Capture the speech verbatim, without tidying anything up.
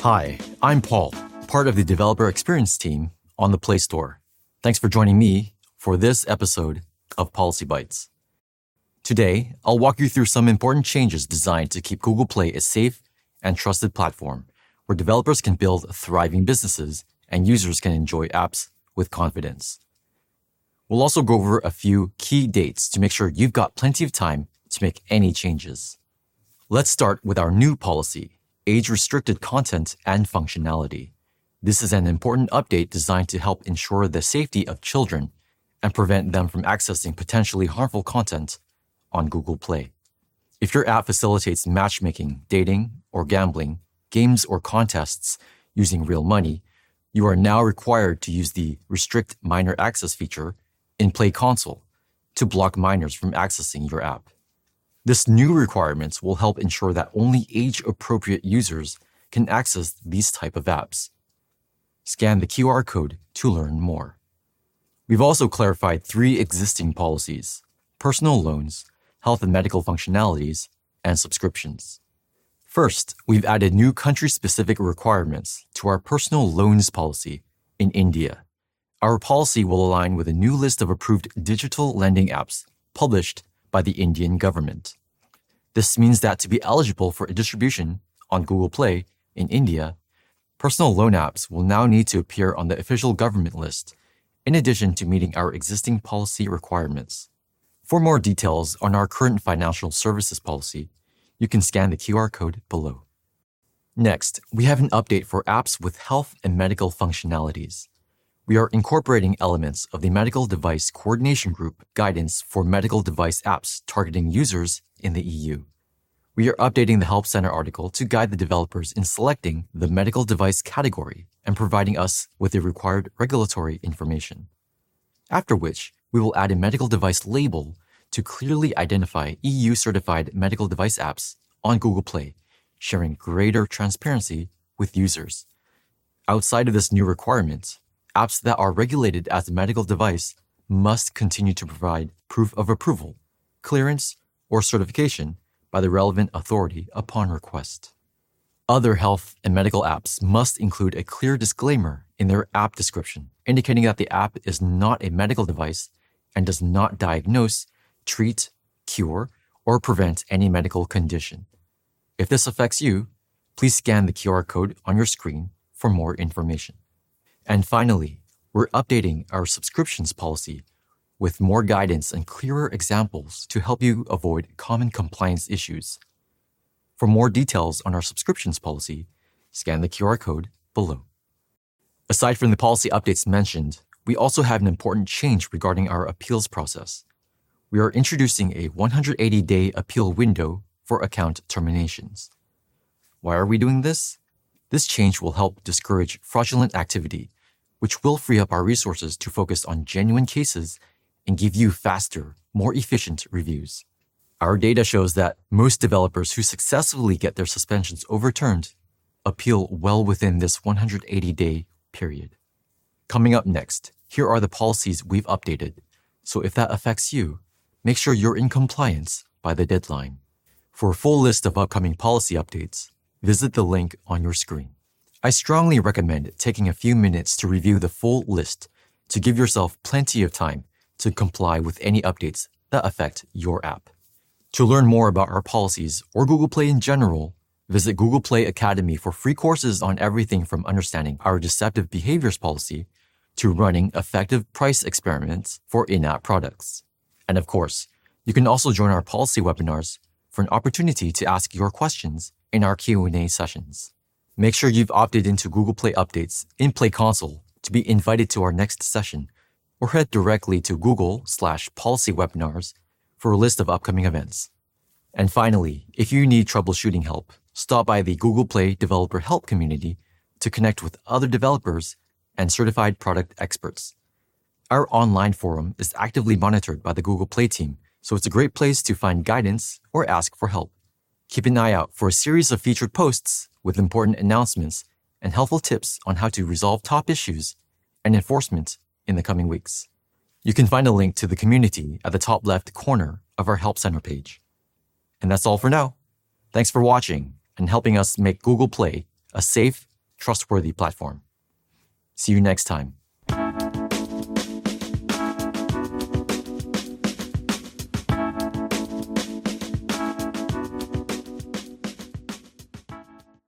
Hi, I'm Paul, part of the developer experience team on the Play Store. Thanks for joining me for this episode of Policy Bytes. Today, I'll walk you through some important changes designed to keep Google Play a safe and trusted platform where developers can build thriving businesses and users can enjoy apps with confidence. We'll also go over a few key dates to make sure you've got plenty of time to make any changes. Let's start with our new policy, age-restricted content and functionality. This is an important update designed to help ensure the safety of children and prevent them from accessing potentially harmful content on Google Play. If your app facilitates matchmaking, dating, or gambling, games or contests using real money, you are now required to use the Restrict Minor Access feature in Play Console to block minors from accessing your app. This new requirement will help ensure that only age-appropriate users can access these type of apps. Scan the Q R code to learn more. We've also clarified three existing policies: personal loans, health and medical functionalities, and subscriptions. First, we've added new country-specific requirements to our personal loans policy in India. Our policy will align with a new list of approved digital lending apps published by the Indian government. This means that to be eligible for distribution on Google Play in India, personal loan apps will now need to appear on the official government list, in addition to meeting our existing policy requirements. For more details on our current financial services policy, you can scan the Q R code below. Next, we have an update for apps with health and medical functionalities. We are incorporating elements of the Medical Device Coordination Group guidance for medical device apps targeting users in the E U. We are updating the Help Center article to guide the developers in selecting the medical device category and providing us with the required regulatory information. After which, we will add a medical device label to clearly identify E U-certified medical device apps on Google Play, sharing greater transparency with users. Outside of this new requirement, apps that are regulated as a medical device must continue to provide proof of approval, clearance, or certification by the relevant authority upon request. Other health and medical apps must include a clear disclaimer in their app description, indicating that the app is not a medical device and does not diagnose, treat, cure, or prevent any medical condition. If this affects you, please scan the Q R code on your screen for more information. And finally, we're updating our subscriptions policy with more guidance and clearer examples to help you avoid common compliance issues. For more details on our subscriptions policy, scan the Q R code below. Aside from the policy updates mentioned, we also have an important change regarding our appeals process. We are introducing a one hundred eighty day appeal window for account terminations. Why are we doing this? This change will help discourage fraudulent activity, which will free up our resources to focus on genuine cases and give you faster, more efficient reviews. Our data shows that most developers who successfully get their suspensions overturned appeal well within this one hundred eighty day period. Coming up next, here are the policies we've updated, so if that affects you, make sure you're in compliance by the deadline. For a full list of upcoming policy updates, visit the link on your screen. I strongly recommend taking a few minutes to review the full list to give yourself plenty of time to comply with any updates that affect your app. To learn more about our policies or Google Play in general, visit Google Play Academy for free courses on everything from understanding our deceptive behaviors policy to running effective price experiments for in-app products. And of course, you can also join our policy webinars for an opportunity to ask your questions in our Q and A sessions. Make sure you've opted into Google Play updates in Play Console to be invited to our next session, or head directly to Google slash policy webinars for a list of upcoming events. And finally, if you need troubleshooting help, stop by the Google Play Developer Help community to connect with other developers and certified product experts. Our online forum is actively monitored by the Google Play team, so it's a great place to find guidance or ask for help. Keep an eye out for a series of featured posts with important announcements and helpful tips on how to resolve top issues and enforcement in the coming weeks. You can find a link to the community at the top left corner of our Help Center page. And that's all for now. Thanks for watching and helping us make Google Play a safe trustworthy platform. See you next time